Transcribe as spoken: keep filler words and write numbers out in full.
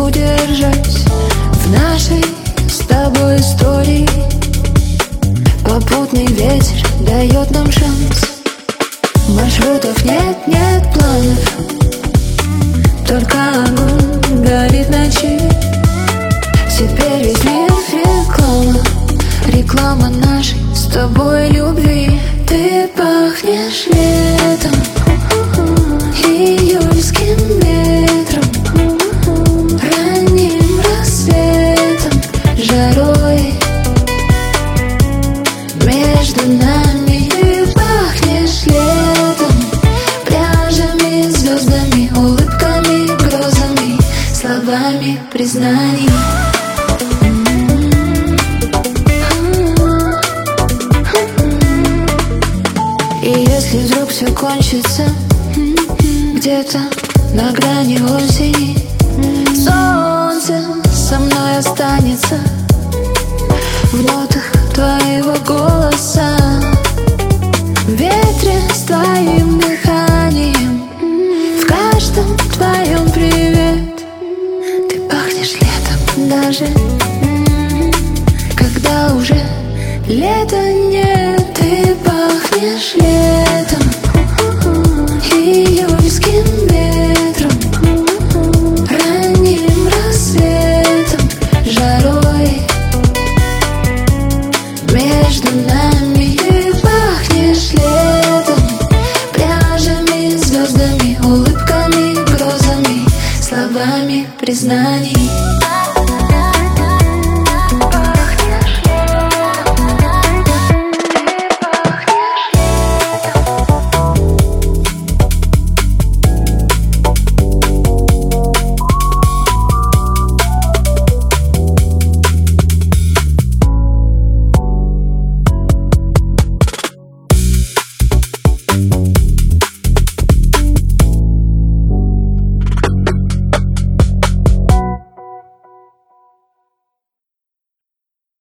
удержать в нашей с тобой истории. Попутный ветер дает нам шанс. Маршрутов нет, нет планов, только огонь горит в ночи. Теперь весь мир реклама, реклама нашей с тобой любви. Ты пахнешь летом, июльским ветром, ранним рассветом, жарой между нами. Ты пахнешь летом, пляжами, звездами, улыбками, грозами, словами признаний. И если вдруг все кончится где-то на грани осени, солнце со мной останется в нотах твоего голоса, в ветре с твоим дыханием, в каждом твоем привет. Ты пахнешь летом даже когда уже лета нет. Ты пахнешь летом, июльским